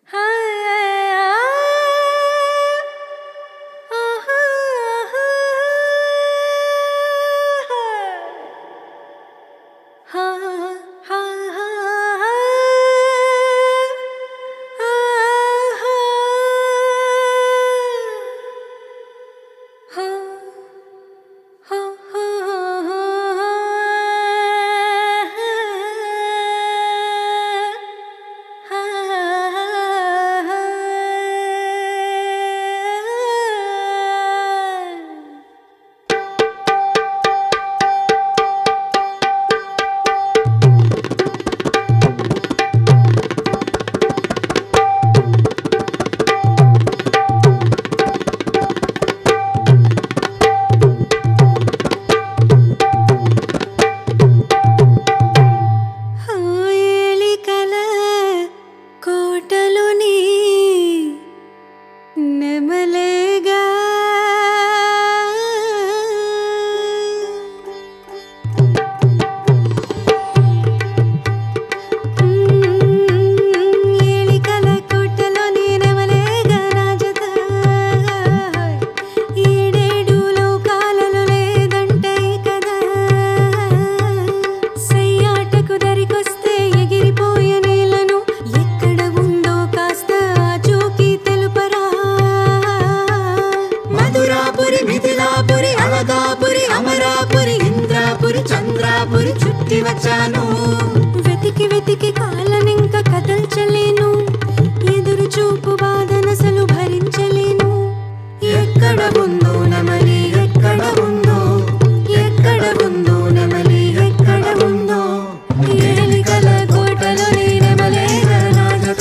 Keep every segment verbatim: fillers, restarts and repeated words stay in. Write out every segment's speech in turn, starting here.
చంద్రాపురి చుట్టి వచ్చాను. వెతికి వెతికి కాలనింక కదల్చలేను, ఎదురు చూపు బాధనసలు భరించలేను. ఎక్కడ ఉందో నెమలి, ఎక్కడ ఉందో, ఎక్కడ ఉందో నెమలి, ఎక్కడ ఉందో. ఏలికల కోటలో నీ నెమలే నా జత.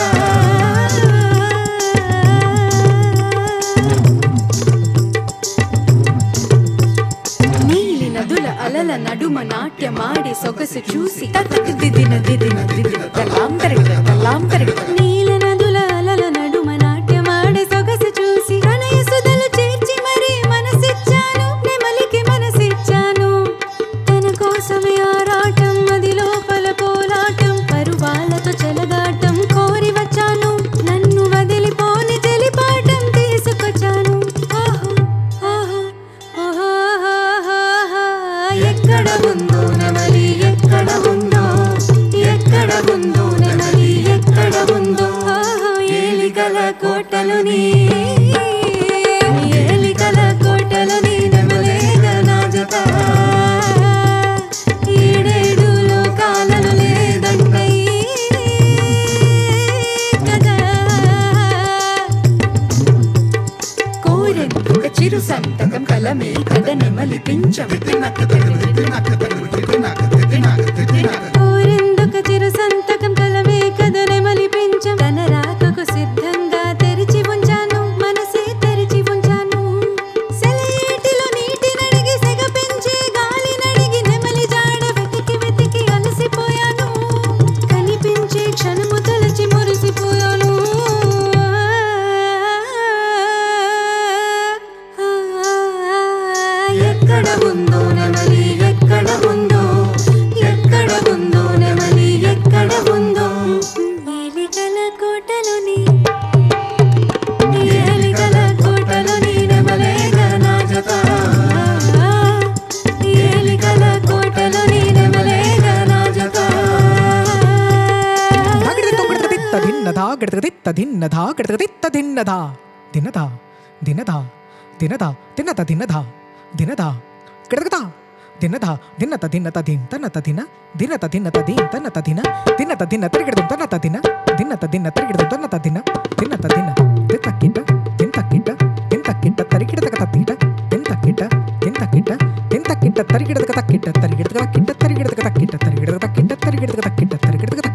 నీలి నదుల అలల నడుమ నాట్యమాడి సొగసు చూసి దిదిన దిదిన దిదిన తలాం తరగ తలాం తరగ. నీల నదుల అలల నడుమ నాట్యమాడి సొగసు చూసి ప్రణయ సుధలు చేర్చి మరీ మనసిచ్చాను, నెమలికి మనసిచ్చాను. తన కోసమే ఆరాటం, అది లోపల పోరాటం, పరువాలతో చెలగాటం కోరి వచ్చాను. నన్ను వదిలిపోని తెలిపాటం తీసుకొచ్చాను. ఆహో ఆహో ఓహో ఎక్కడ ఉందో నెమలి, ఎక్కడ ఉందో, ఎక్కడ ఉందో నెమలి, ఎక్కడ ఉందో. ఏలికల కోటలు నీ ఏలికల కోటలు నీ నెమలే నా జత. ఏడేడు లోకాలను లేదంటై కదా. కోరెందుక చిరు సంతకం కలమే కథ నెమలి పించం. కోరెందుక చిరు సంతకం కలమే కథ నెమలి పించం. తన రాకకు సిద్ధంగా తెరిచి ఉంచాను, మనసే తెరిచి ఉంచాను. సెలయేటిలో నీటి నడిగి సెగ పెంచే గాలి నడిగి నెమలి జాడ వెతికి వెతికి అలసిపోయాను. కనిపించే క్షణము తలచి మురిసిపోయాను. ఎక్కడ ఉందో నెమలి, ఎక్కడ ఉందో, ఎక్కడ ఉందో నెమలి, ఎక్కడ ఉందో. ఏలికల కోటలు నీ ఏలికల కోటలు నీ నెమలే నా జత. ఏలికల కోటలు నీ నెమలే నా జత. దిన్నదా గిడతదిత్త దిన్నదా గిడతదిత్త దిన్నదా దిన్నదా దిన్నదా దిన్నదా దిన్నత దిన్నదా దిన్నదా గిడతదా దిన్నదా దిన్నత దిన్నత దిన్ తన్నత దిన దిన్నత దిన్నత దీన్ తన్నత దిన దిన్నత దిన్న తిరిగిడదు తన్నత దిన దిన్నత దిన్న తిరిగిడదు తన్నత దిన దిన్నత దిన దింత కిట్ట దింత కిట్ట దింత కిట్ట తరిగిడద కథ తీట దింత కిట్ట దింత కిట్ట దింత కిట్ట తరిగిడద కథ కిట్ట తరిగిడద కథ కిట్ట తరిగిడద కథ కిట్ట తరిగిడద కథ కిట్ట తరిగిడద కథ కిట్ట తరిగిడద కథ